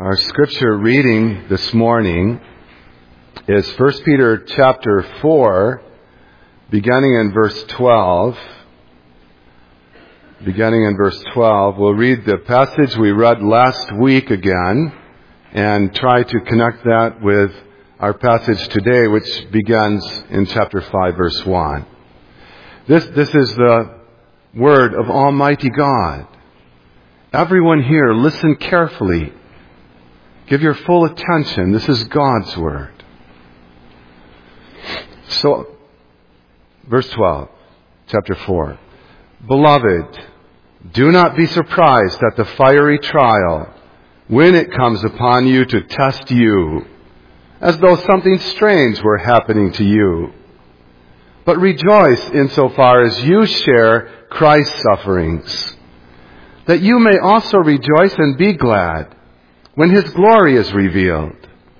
Our scripture reading this morning is 1 Peter chapter 4, beginning in verse 12. Beginning in verse 12, we'll read the passage we read last week again and try to connect that with our passage today, which begins in chapter 5, verse 1. This is the word of Almighty God. Everyone here, listen carefully. Give your full attention. This is God's word. So, verse 12, chapter 4. Beloved, do not be surprised at the fiery trial when it comes upon you to test you, as though something strange were happening to you. But rejoice insofar as you share Christ's sufferings, that you may also rejoice and be glad when His glory is revealed.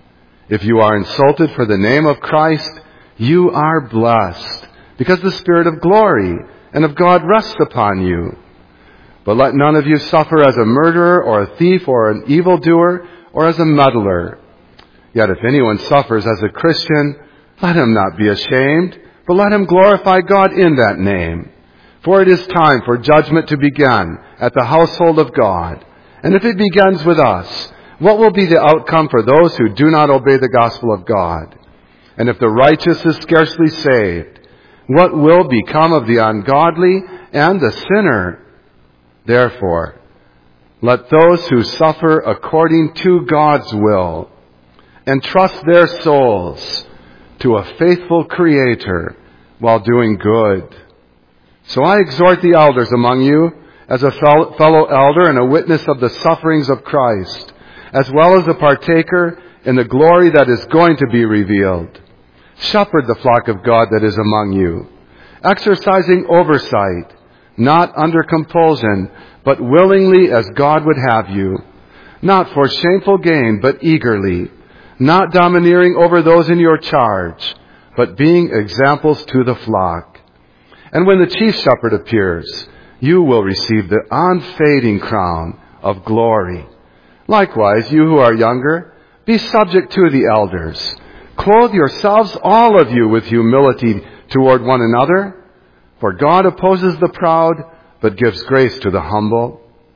If you are insulted for the name of Christ, you are blessed, because the Spirit of glory and of God rests upon you. But let none of you suffer as a murderer or a thief or an evildoer or as a meddler. Yet if anyone suffers as a Christian, let him not be ashamed, but let him glorify God in that name. For it is time for judgment to begin at the household of God. And if it begins with us, what will be the outcome for those who do not obey the gospel of God? And if the righteous is scarcely saved, what will become of the ungodly and the sinner? Therefore, let those who suffer according to God's will entrust their souls to a faithful Creator while doing good. So I exhort the elders among you as a fellow elder and a witness of the sufferings of Christ, as well as a partaker in the glory that is going to be revealed. Shepherd the flock of God that is among you, exercising oversight, not under compulsion, but willingly as God would have you, not for shameful gain, but eagerly, not domineering over those in your charge, but being examples to the flock. And when the chief shepherd appears, you will receive the unfading crown of glory. Likewise, you who are younger, be subject to the elders. Clothe yourselves, all of you, with humility toward one another. For God opposes the proud, but gives grace to the humble.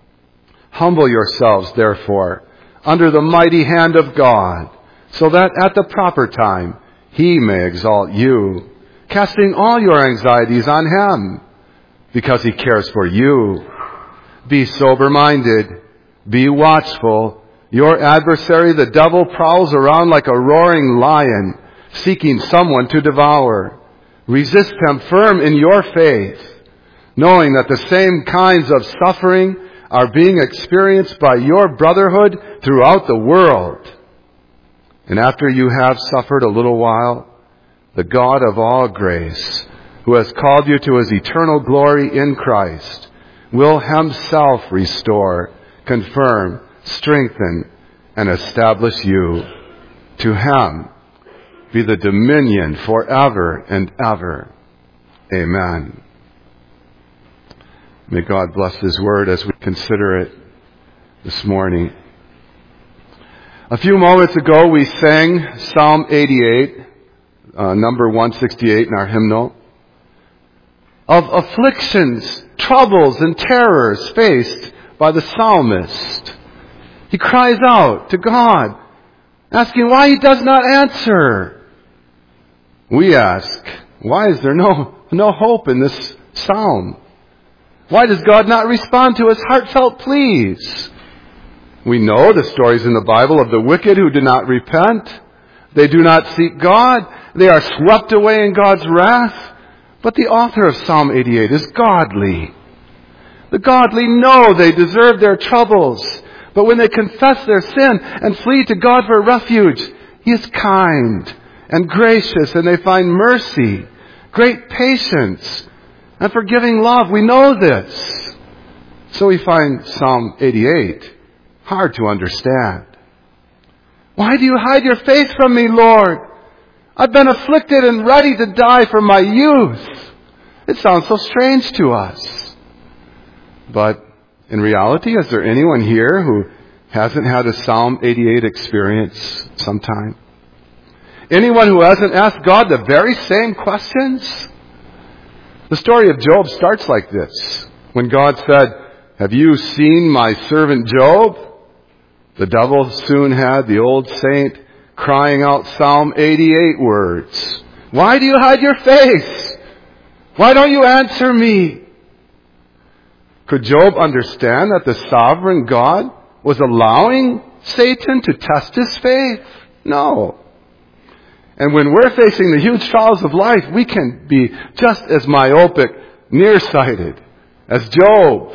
Humble yourselves, therefore, under the mighty hand of God, so that at the proper time He may exalt you, casting all your anxieties on Him, because He cares for you. Be sober-minded. Be watchful. Your adversary, the devil, prowls around like a roaring lion, seeking someone to devour. Resist him firm in your faith, knowing that the same kinds of suffering are being experienced by your brotherhood throughout the world. And after you have suffered a little while, the God of all grace, who has called you to His eternal glory in Christ, will Himself restore, confirm, strengthen, and establish you. To Him be the dominion forever and ever. Amen. May God bless His word as we consider it this morning. A few moments ago we sang Psalm 88, number 168 in our hymnal, of afflictions, troubles, and terrors faced by the psalmist. He cries out to God, asking why He does not answer. We ask, why is there no hope in this psalm? Why does God not respond to his heartfelt pleas? We know the stories in the Bible of the wicked who do not repent. They do not seek God. They are swept away in God's wrath. But the author of Psalm 88 is godly. The godly know they deserve their troubles. But when they confess their sin and flee to God for refuge, He is kind and gracious, and they find mercy, great patience, and forgiving love. We know this. So we find Psalm 88 hard to understand. Why do you hide your face from me, Lord? I've been afflicted and ready to die from my youth. It sounds so strange to us. But in reality, is there anyone here who hasn't had a Psalm 88 experience sometime? Anyone who hasn't asked God the very same questions? The story of Job starts like this. When God said, "Have you seen my servant Job?" The devil soon had the old saint crying out Psalm 88 words. "Why do you hide your face? Why don't you answer me?" Could Job understand that the sovereign God was allowing Satan to test his faith? No. And when we're facing the huge trials of life, we can be just as myopic, nearsighted as Job.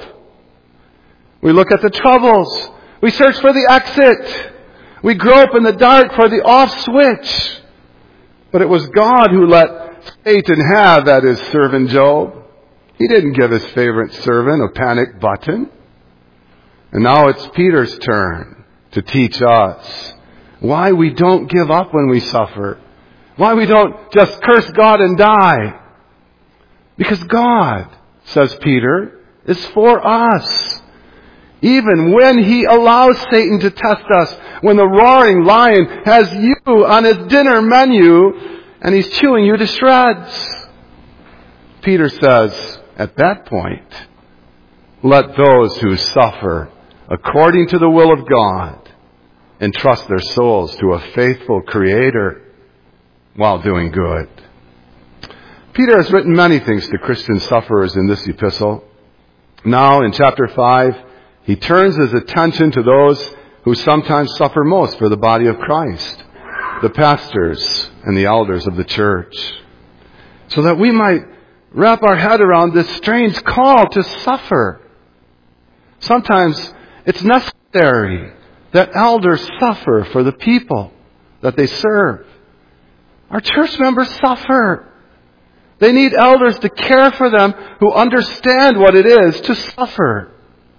We look at the troubles. We search for the exit. We grope in the dark for the off switch. But it was God who let Satan have at his servant Job. He didn't give his favorite servant a panic button. And now it's Peter's turn to teach us why we don't give up when we suffer. Why we don't just curse God and die. Because God, says Peter, is for us. Even when He allows Satan to test us, when the roaring lion has you on his dinner menu and he's chewing you to shreds. Peter says, at that point, let those who suffer according to the will of God entrust their souls to a faithful Creator while doing good. Peter has written many things to Christian sufferers in this epistle. Now, in chapter 5, he turns his attention to those who sometimes suffer most for the body of Christ, the pastors and the elders of the church, so that we might wrap our head around this strange call to suffer. Sometimes it's necessary that elders suffer for the people that they serve. Our church members suffer. They need elders to care for them who understand what it is to suffer.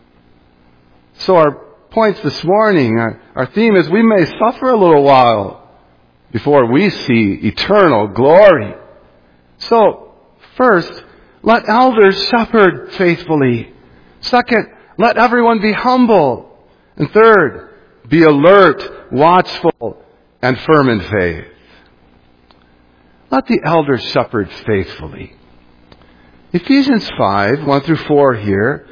So our points this morning, our theme is we may suffer a little while before we see eternal glory. So, first, let elders shepherd faithfully. Second, let everyone be humble. And third, be alert, watchful, and firm in faith. Let the elders shepherd faithfully. Ephesians 5, 1 through 4 here,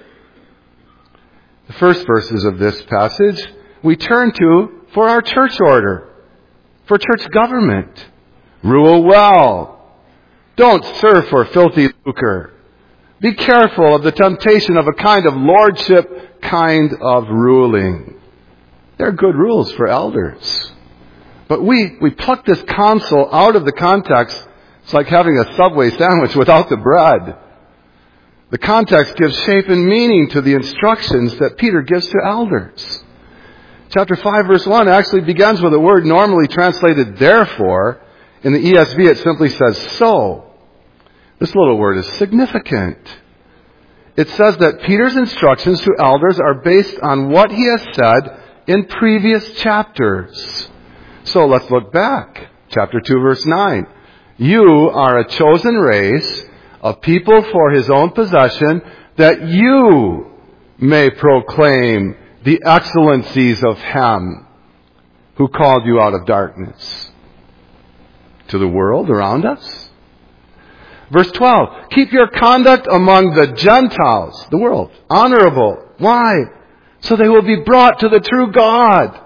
the first verses of this passage, we turn to for our church order, for church government. Rule well. Don't serve for filthy lucre. Be careful of the temptation of a kind of lordship, kind of ruling. They're good rules for elders. But we pluck this counsel out of the context. It's like having a Subway sandwich without the bread. The context gives shape and meaning to the instructions that Peter gives to elders. Chapter 5, verse 1 actually begins with a word normally translated therefore. In the ESV, it simply says so. This little word is significant. It says that Peter's instructions to elders are based on what he has said in previous chapters. So let's look back. Chapter 2, verse 9. You are a chosen race, a people for His own possession, that you may proclaim the excellencies of Him who called you out of darkness to the world around us. Verse 12. Keep your conduct among the Gentiles, the world, honorable. Why? So they will be brought to the true God.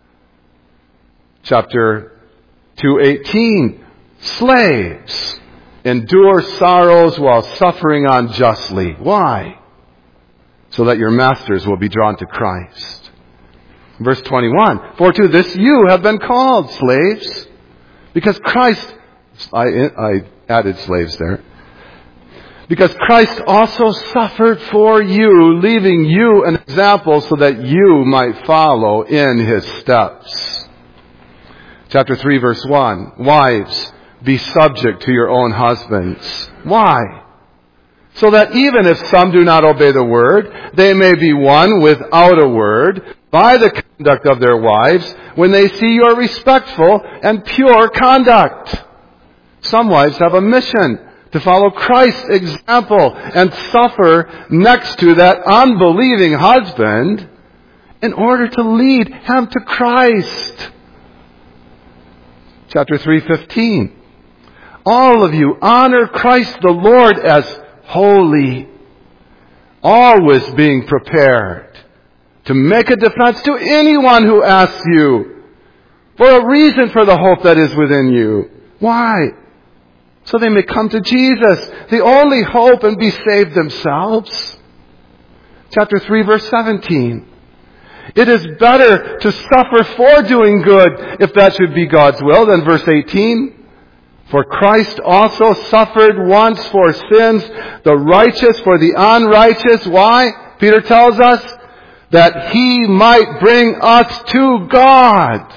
Chapter 2:18. Slaves, endure sorrows while suffering unjustly. Why? So that your masters will be drawn to Christ. Verse 21. For to this you have been called, slaves, because Christ, I added slaves there, because Christ also suffered for you, leaving you an example so that you might follow in His steps. Chapter 3, verse 1. Wives, be subject to your own husbands. Why? So that even if some do not obey the word, they may be won without a word by the conduct of their wives when they see your respectful and pure conduct. Some wives have a mission to follow Christ's example and suffer next to that unbelieving husband in order to lead him to Christ. Chapter 3:15. All of you honor Christ the Lord as holy, always being prepared to make a defense to anyone who asks you for a reason for the hope that is within you. Why? So they may come to Jesus, the only hope, and be saved themselves. Chapter 3, verse 17. It is better to suffer for doing good, if that should be God's will, than verse 18. For Christ also suffered once for sins, the righteous for the unrighteous. Why? Peter tells us that he might bring us to God.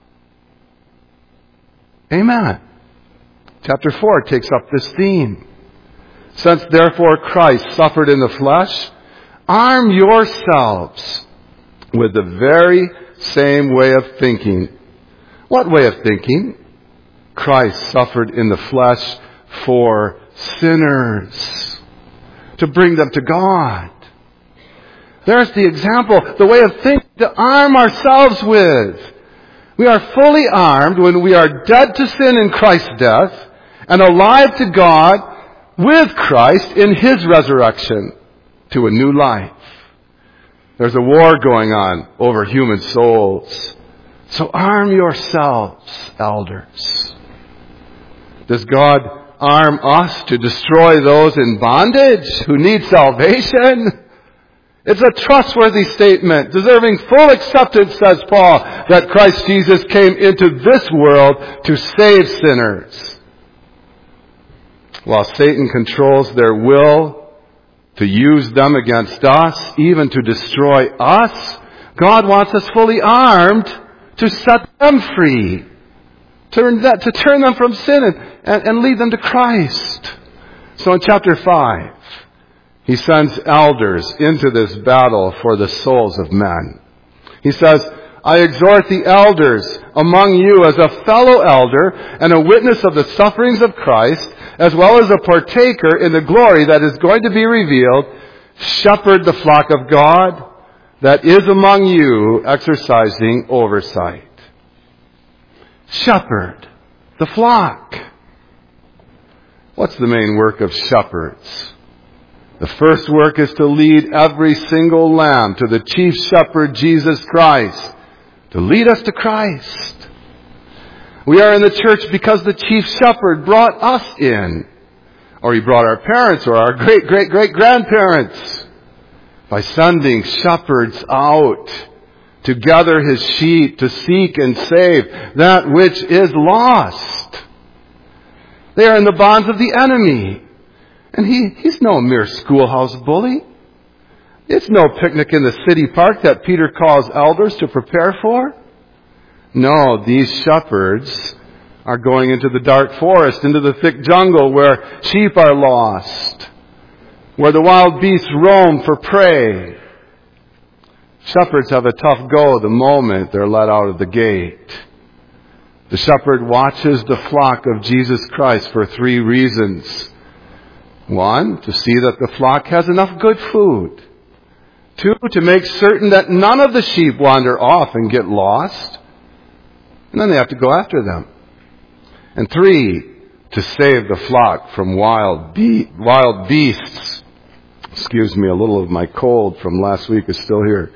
Amen. Chapter 4 takes up this theme. Since therefore Christ suffered in the flesh, arm yourselves with the very same way of thinking. What way of thinking? Christ suffered in the flesh for sinners, to bring them to God. There's the example, the way of thinking to arm ourselves with. We are fully armed when we are dead to sin in Christ's death and alive to God with Christ in His resurrection to a new life. There's a war going on over human souls. So arm yourselves, elders. Does God arm us to destroy those in bondage who need salvation? It's a trustworthy statement, deserving full acceptance, says Paul, that Christ Jesus came into this world to save sinners. While Satan controls their will to use them against us, even to destroy us, God wants us fully armed to set them free, to turn them from sin and lead them to Christ. So in chapter 5, He sends elders into this battle for the souls of men. He says, I exhort the elders among you as a fellow elder and a witness of the sufferings of Christ, as well as a partaker in the glory that is going to be revealed, shepherd the flock of God that is among you, exercising oversight. Shepherd the flock. What's the main work of shepherds? The first work is to lead every single lamb to the chief shepherd, Jesus Christ, to lead us to Christ. We are in the church because the chief shepherd brought us in, or he brought our parents or our great-great-great-grandparents by sending shepherds out to gather his sheep, to seek and save that which is lost. They are in the bonds of the enemy. And he's no mere schoolhouse bully. It's no picnic in the city park that Peter calls elders to prepare for. No, these shepherds are going into the dark forest, into the thick jungle where sheep are lost, where the wild beasts roam for prey. Shepherds have a tough go the moment they're let out of the gate. The shepherd watches the flock of Jesus Christ for 3 reasons. 1, to see that the flock has enough good food. 2, to make certain that none of the sheep wander off and get lost. And then they have to go after them. And 3, to save the flock from wild beasts. Excuse me, a little of my cold from last week is still here.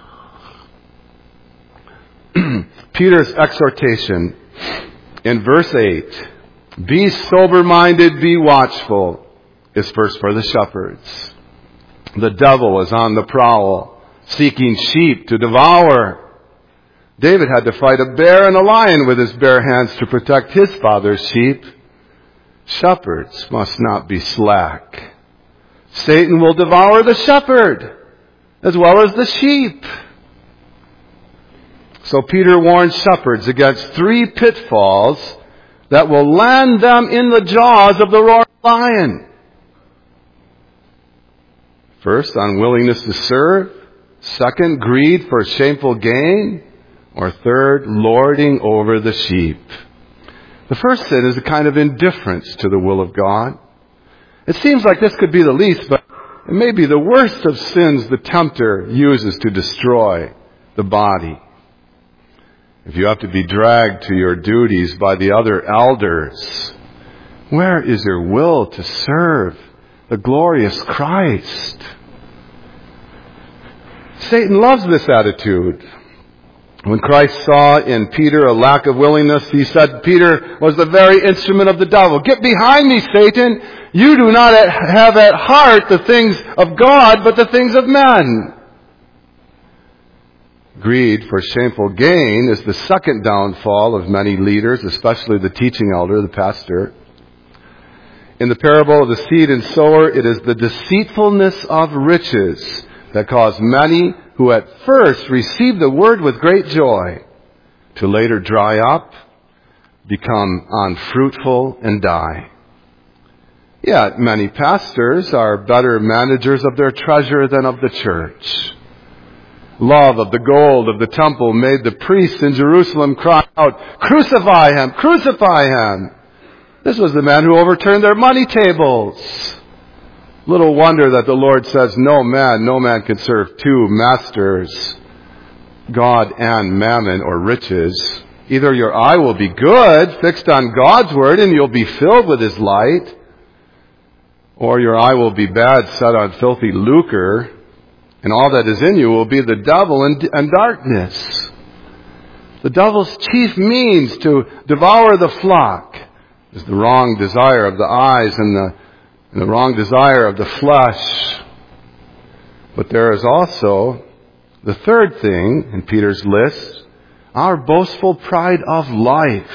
Peter's exhortation in verse 8, be sober-minded, be watchful, is first for the shepherds. The devil is on the prowl, seeking sheep to devour. David had to fight a bear and a lion with his bare hands to protect his father's sheep. Shepherds must not be slack. Satan will devour the shepherd as well as the sheep. So Peter warns shepherds against 3 pitfalls that will land them in the jaws of the roaring lion. First, unwillingness to serve. 2, greed for shameful gain. Or 3, lording over the sheep. The first sin is a kind of indifference to the will of God. It seems like this could be the least, but it may be the worst of sins the tempter uses to destroy. the body. If you have to be dragged to your duties by the other elders, where is your will to serve the glorious Christ? Satan loves this attitude. When Christ saw in Peter a lack of willingness, he said Peter was the very instrument of the devil. Get behind me, Satan. You do not have at heart the things of God, but the things of men. Greed for shameful gain is the second downfall of many leaders, especially the teaching elder, the pastor. In the parable of the seed and sower, it is the deceitfulness of riches that cause many who at first receive the word with great joy to later dry up, become unfruitful, and die. Yet many pastors are better managers of their treasure than of the church. Love of the gold of the temple made the priests in Jerusalem cry out, "Crucify him! Crucify him!" This was the man who overturned their money tables. Little wonder that the Lord says, no man can serve two masters, God and mammon or riches. Either your eye will be good, fixed on God's word, and you'll be filled with His light, or your eye will be bad, set on filthy lucre, and all that is in you will be the devil and darkness. The devil's chief means to devour the flock is the wrong desire of the eyes and the wrong desire of the flesh. But there is also the third thing in Peter's list, our boastful pride of life.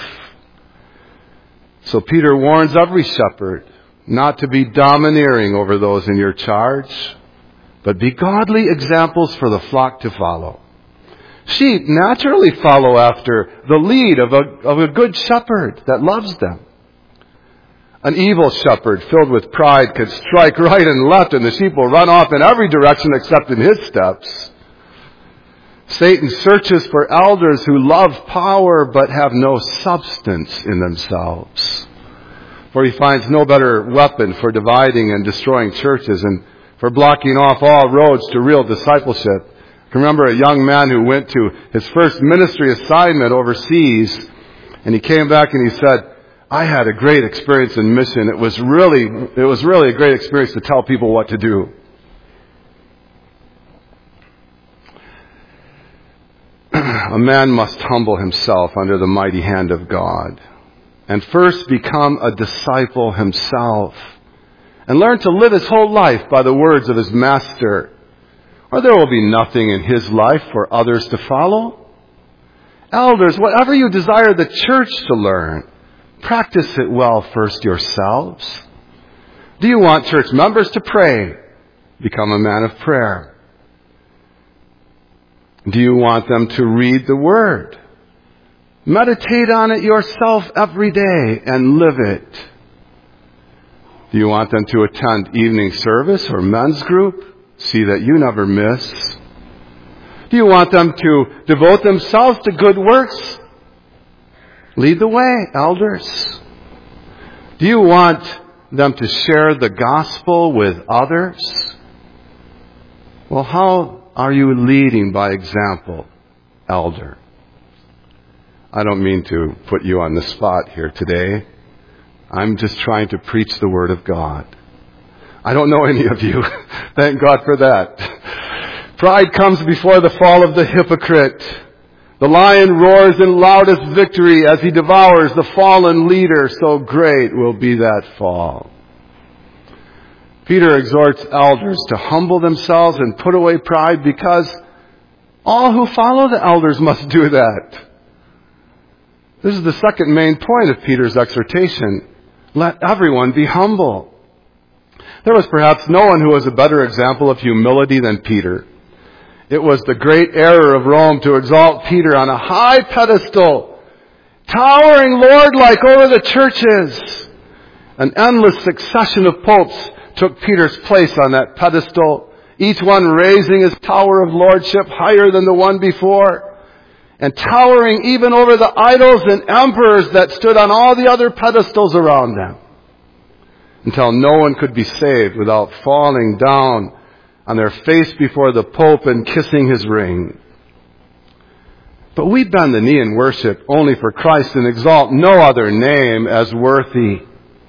So Peter warns every shepherd not to be domineering over those in your charge, but be godly examples for the flock to follow. Sheep naturally follow after the lead of a good shepherd that loves them. An evil shepherd filled with pride could strike right and left, and the sheep will run off in every direction except in his steps. Satan searches for elders who love power but have no substance in themselves. For he finds no better weapon for dividing and destroying churches and for blocking off all roads to real discipleship. I can remember a young man who went to his first ministry assignment overseas, and he came back and he said, I had a great experience in mission. It was really a great experience to tell people what to do. A man must humble himself under the mighty hand of God and first become a disciple himself and learn to live his whole life by the words of his master, or there will be nothing in his life for others to follow. Elders, whatever you desire the church to learn, practice it well first yourselves. Do you want church members to pray? Become a man of prayer. Do you want them to read the Word? Meditate on it yourself every day and live it. Do you want them to attend evening service or men's group? See that you never miss. Do you want them to devote themselves to good works? Lead the way, elders. Do you want them to share the gospel with others? Well, how are you leading by example, elder? I don't mean to put you on the spot here today. I'm just trying to preach the Word of God. I don't know any of you. Thank God for that. Pride comes before the fall of the hypocrite. The lion roars in loudest victory as he devours the fallen leader. So great will be that fall. Peter exhorts elders to humble themselves and put away pride because all who follow the elders must do that. This is the second main point of Peter's exhortation. Let everyone be humble. There was perhaps no one who was a better example of humility than Peter. It was the great error of Rome to exalt Peter on a high pedestal, towering lord-like over the churches. An endless succession of popes took Peter's place on that pedestal, each one raising his tower of lordship higher than the one before, and towering even over the idols and emperors that stood on all the other pedestals around them, until no one could be saved without falling down on their face before the Pope and kissing his ring. But we bend the knee in worship only for Christ and exalt no other name as worthy.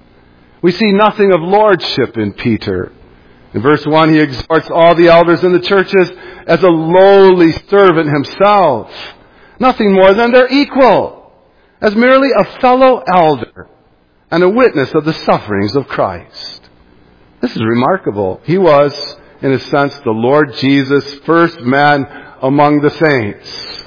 We see nothing of lordship in Peter. In verse 1, he exhorts all the elders in the churches as a lowly servant himself. Nothing more than their equal, as merely a fellow elder and a witness of the sufferings of Christ. This is remarkable. He was, in a sense, the Lord Jesus' first man among the saints.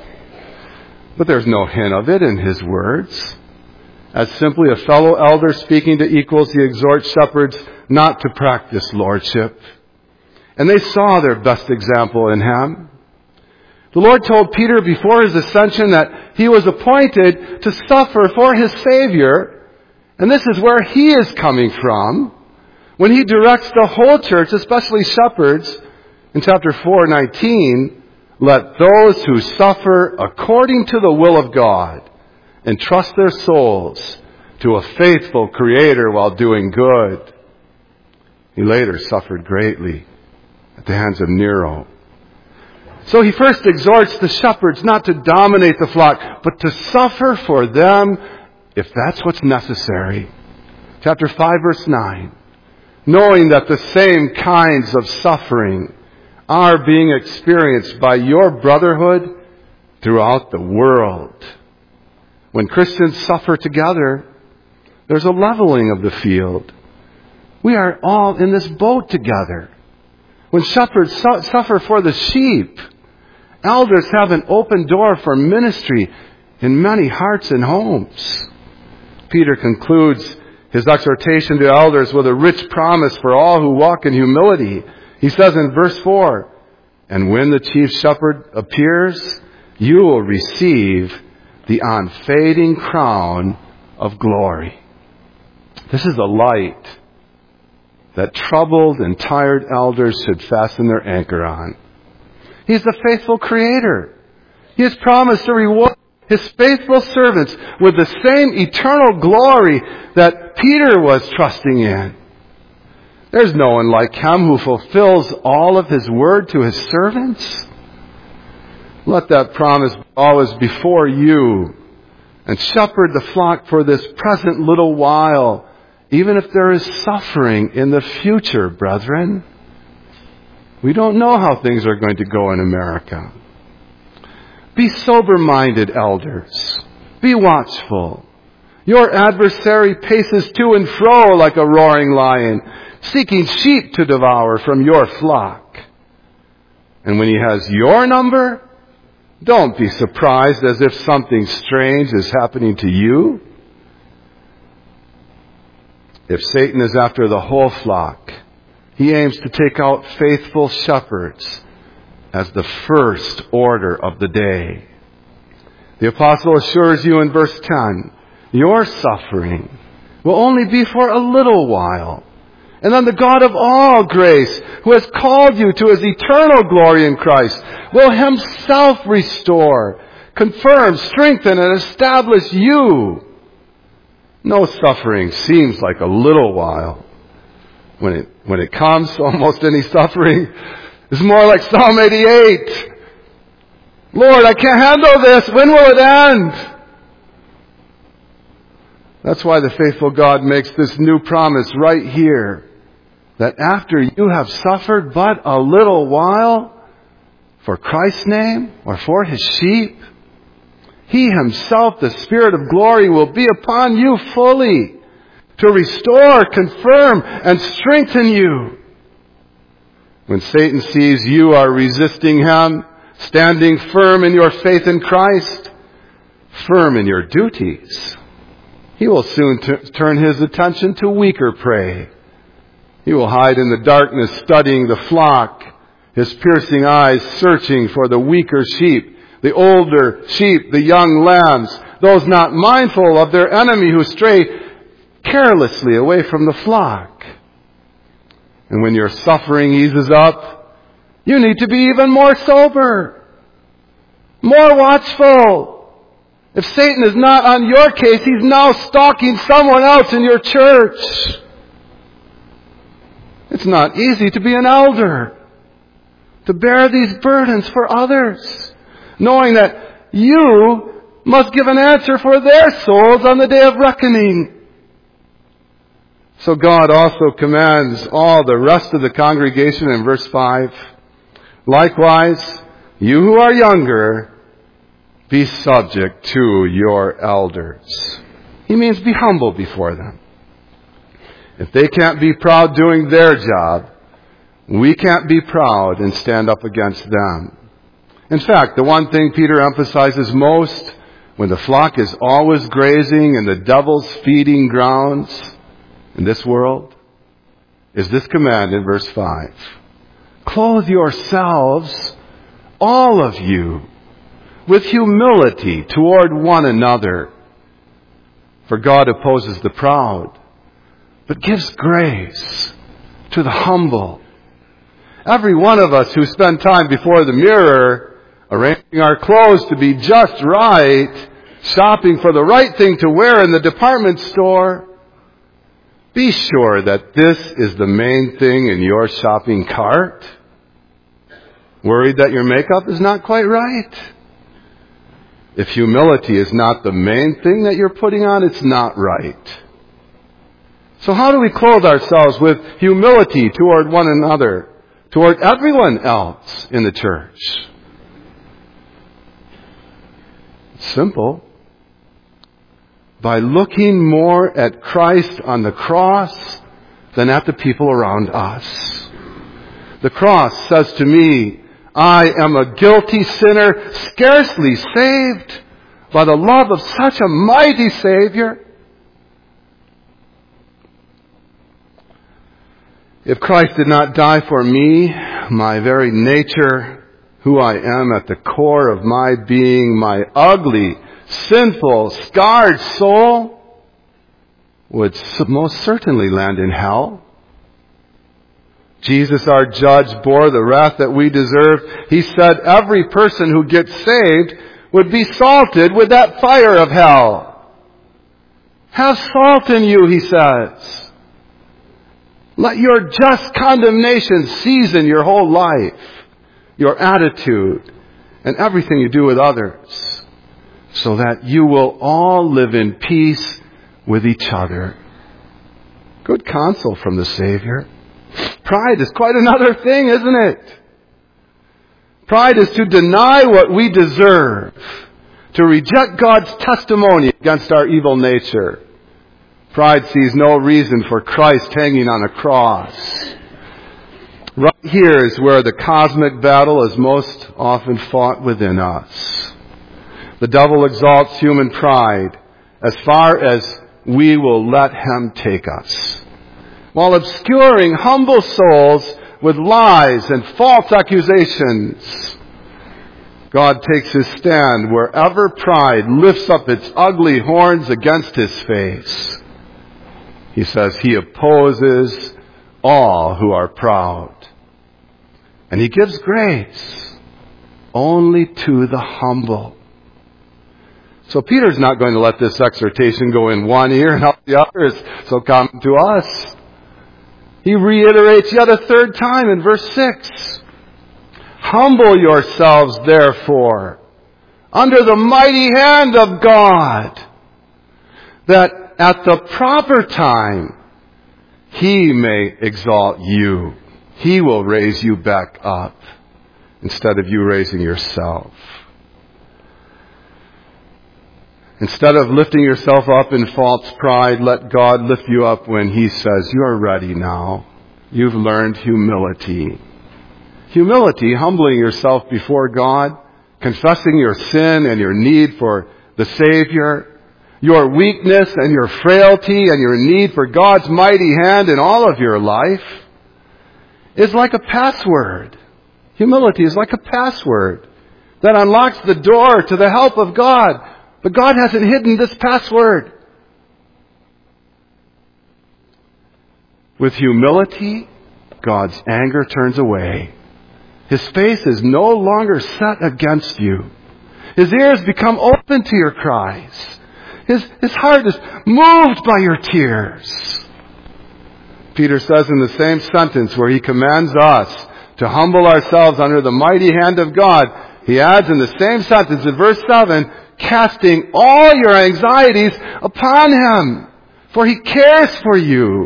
But there's no hint of it in his words. As simply a fellow elder speaking to equals, he exhorts shepherds not to practice lordship. And they saw their best example in him. The Lord told Peter before his ascension that he was appointed to suffer for his Savior. And this is where he is coming from when he directs the whole church, especially shepherds, in chapter 4:19, let those who suffer according to the will of God entrust their souls to a faithful Creator while doing good. He later suffered greatly at the hands of Nero. So he first exhorts the shepherds not to dominate the flock, but to suffer for them if that's what's necessary. Chapter 5, verse 9. Knowing that the same kinds of suffering are being experienced by your brotherhood throughout the world. When Christians suffer together, there's a leveling of the field. We are all in this boat together. When shepherds suffer for the sheep, elders have an open door for ministry in many hearts and homes. Peter concludes his exhortation to elders with a rich promise for all who walk in humility. He says in verse 4, and when the chief shepherd appears, you will receive the unfading crown of glory. This is a light that troubled and tired elders should fasten their anchor on. He's the faithful Creator. He has promised to reward His faithful servants with the same eternal glory that Peter was trusting in. There's no one like Him who fulfills all of His word to His servants. Let that promise always before you and shepherd the flock for this present little while, even if there is suffering in the future, brethren. We don't know how things are going to go in America. Be sober-minded, elders. Be watchful. Your adversary paces to and fro like a roaring lion, seeking sheep to devour from your flock. And when he has your number, don't be surprised as if something strange is happening to you. If Satan is after the whole flock, he aims to take out faithful shepherds as the first order of the day. The apostle assures you in verse 10, your suffering will only be for a little while. And then the God of all grace, who has called you to His eternal glory in Christ, will Himself restore, confirm, strengthen, and establish you. No suffering seems like a little while. When it comes, almost any suffering is more like Psalm 88. Lord, I can't handle this. When will it end? That's why the faithful God makes this new promise right here. That after you have suffered but a little while for Christ's name or for His sheep, He Himself, the Spirit of glory, will be upon you fully to restore, confirm, and strengthen you. When Satan sees you are resisting him, standing firm in your faith in Christ, firm in your duties, he will soon turn his attention to weaker prey. He will hide in the darkness studying the flock, his piercing eyes searching for the weaker sheep, the older sheep, the young lambs, those not mindful of their enemy who stray carelessly away from the flock. And when your suffering eases up, you need to be even more sober, more watchful. If Satan is not on your case, he's now stalking someone else in your church. It's not easy to be an elder, to bear these burdens for others, knowing that you must give an answer for their souls on the day of reckoning. So God also commands all the rest of the congregation in verse 5, likewise, you who are younger, be subject to your elders. He means be humble before them. If they can't be proud doing their job, we can't be proud and stand up against them. In fact, the one thing Peter emphasizes most when the flock is always grazing in the devil's feeding grounds in this world is this command in verse 5. Clothe yourselves, all of you, with humility toward one another. For God opposes the proud, but gives grace to the humble. Every one of us who spend time before the mirror, arranging our clothes to be just right, shopping for the right thing to wear in the department store, be sure that this is the main thing in your shopping cart. Worried that your makeup is not quite right? If humility is not the main thing that you're putting on, it's not right. So how do we clothe ourselves with humility toward one another, toward everyone else in the church? It's simple. By looking more at Christ on the cross than at the people around us. The cross says to me, I am a guilty sinner, scarcely saved by the love of such a mighty Savior. If Christ did not die for me, my very nature, who I am at the core of my being, my ugly, sinful, scarred soul, would most certainly land in hell. Jesus, our judge, bore the wrath that we deserved. He said every person who gets saved would be salted with that fire of hell. Have salt in you, he says. Let your just condemnation season your whole life, your attitude, and everything you do with others, so that you will all live in peace with each other. Good counsel from the Savior. Pride is quite another thing, isn't it? Pride is to deny what we deserve, to reject God's testimony against our evil nature. Pride sees no reason for Christ hanging on a cross. Right here is where the cosmic battle is most often fought within us. The devil exalts human pride as far as we will let him take us, while obscuring humble souls with lies and false accusations. God takes his stand wherever pride lifts up its ugly horns against his face. He says he opposes all who are proud. And he gives grace only to the humble. So Peter's not going to let this exhortation go in one ear and out the other. It's so common to us. He reiterates yet a third time in verse 6. Humble yourselves, therefore, under the mighty hand of God, that at the proper time he may exalt you. He will raise you back up instead of you raising yourself. Instead of lifting yourself up in false pride, let God lift you up when he says, you are ready now. You've learned humility. Humility, humbling yourself before God, confessing your sin and your need for the Savior, your weakness and your frailty and your need for God's mighty hand in all of your life, is like a password. Humility is like a password that unlocks the door to the help of God. But God hasn't hidden this password. With humility, God's anger turns away. His face is no longer set against you. His ears become open to your cries. His heart is moved by your tears. Peter says in the same sentence where he commands us to humble ourselves under the mighty hand of God, He adds in the same sentence in verse 7, casting all your anxieties upon Him, for He cares for you.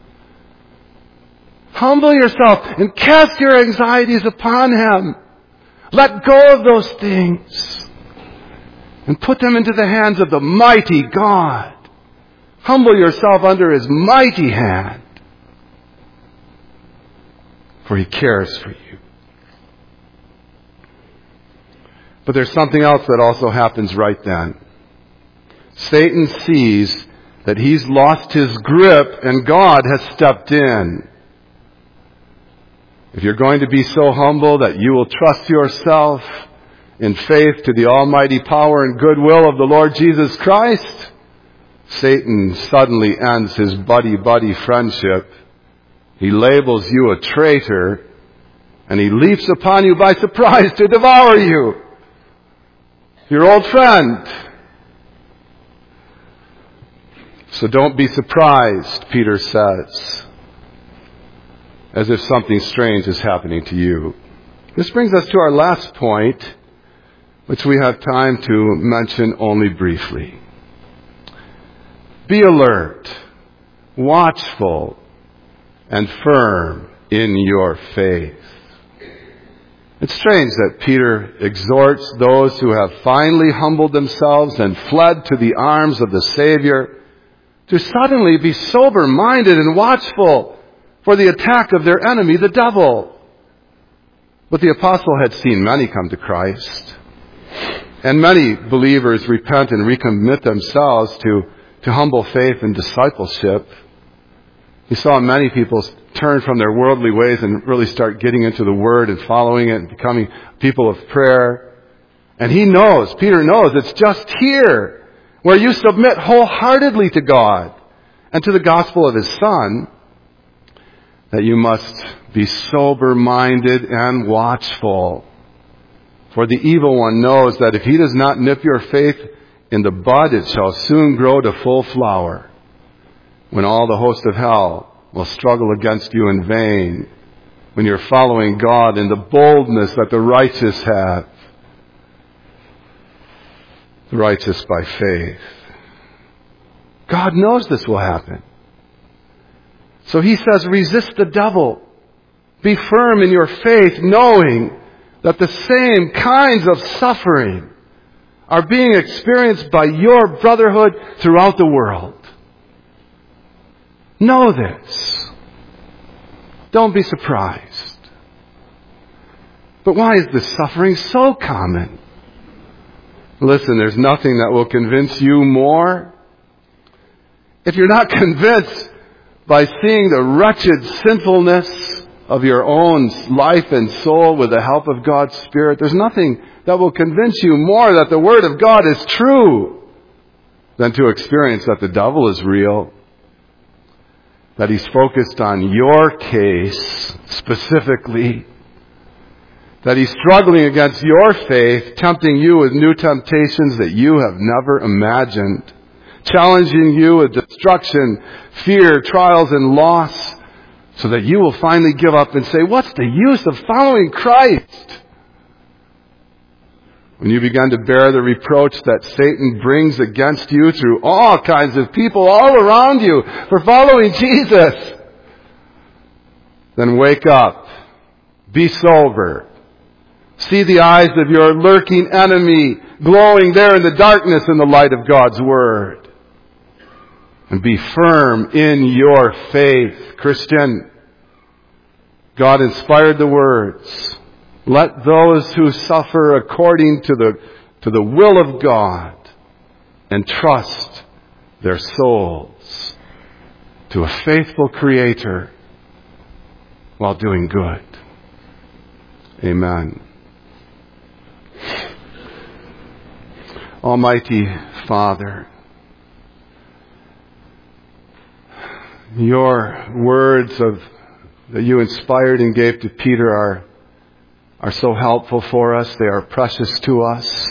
Humble yourself and cast your anxieties upon Him. Let go of those things and put them into the hands of the mighty God. Humble yourself under His mighty hand, for He cares for you. But there's something else that also happens right then. Satan sees that he's lost his grip and God has stepped in. If you're going to be so humble that you will trust yourself in faith to the almighty power and goodwill of the Lord Jesus Christ, Satan suddenly ends his buddy-buddy friendship. He labels you a traitor, and he leaps upon you by surprise to devour you. Your old friend. So don't be surprised, Peter says, as if something strange is happening to you. This brings us to our last point, which we have time to mention only briefly. Be alert, watchful, and firm in your faith. It's strange that Peter exhorts those who have finally humbled themselves and fled to the arms of the Savior to suddenly be sober-minded and watchful for the attack of their enemy, the devil. But the apostle had seen many come to Christ, and many believers repent and recommit themselves to humble faith and discipleship. He saw many people turn from their worldly ways and really start getting into the Word and following it and becoming people of prayer. And Peter knows, it's just here where you submit wholeheartedly to God and to the gospel of His Son that you must be sober-minded and watchful. For the evil one knows that if he does not nip your faith in the bud, it shall soon grow to full flower, when all the host of hell will struggle against you in vain, when you're following God in the boldness that the righteous have, the righteous by faith. God knows this will happen. So He says, resist the devil. Be firm in your faith, knowing that the same kinds of suffering are being experienced by your brotherhood throughout the world. Know this. Don't be surprised. But why is this suffering so common? Listen, there's nothing that will convince you more. If you're not convinced by seeing the wretched sinfulness of your own life and soul with the help of God's Spirit, there's nothing that will convince you more that the Word of God is true than to experience that the devil is real, that he's focused on your case specifically, that he's struggling against your faith, tempting you with new temptations that you have never imagined, challenging you with destruction, fear, trials, and loss, so that you will finally give up and say, what's the use of following Christ? When you begin to bear the reproach that Satan brings against you through all kinds of people all around you for following Jesus, then wake up. Be sober. See the eyes of your lurking enemy glowing there in the darkness in the light of God's Word. And be firm in your faith, Christian. God inspired the words, let those who suffer according to the will of God entrust their souls to a faithful Creator while doing good. Amen. Almighty Father, your words that you inspired and gave to Peter are so helpful for us. They are precious to us.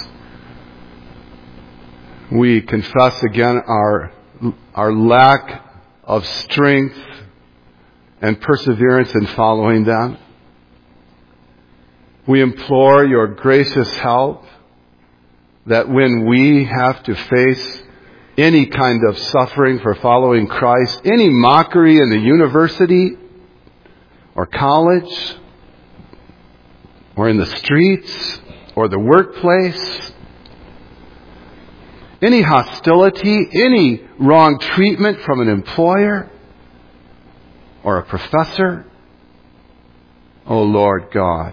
We confess again our lack of strength and perseverance in following them. We implore your gracious help that when we have to face any kind of suffering for following Christ, any mockery in the university or college or in the streets or the workplace, any hostility, any wrong treatment from an employer or a professor, oh Lord God,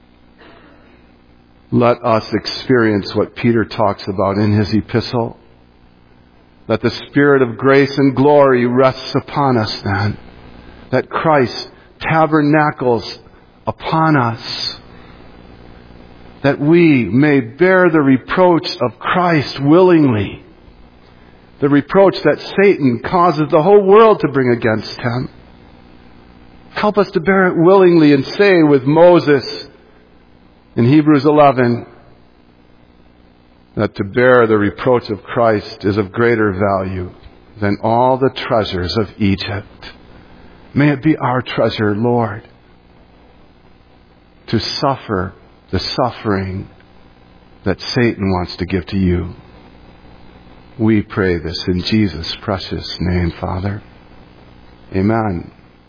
let us experience what Peter talks about in his epistle. That the Spirit of grace and glory rests upon us then. That Christ tabernacles upon us. That we may bear the reproach of Christ willingly. The reproach that Satan causes the whole world to bring against him. Help us to bear it willingly and say with Moses in Hebrews 11, that to bear the reproach of Christ is of greater value than all the treasures of Egypt. May it be our treasure, Lord, to suffer the suffering that Satan wants to give to you. We pray this in Jesus' precious name, Father. Amen.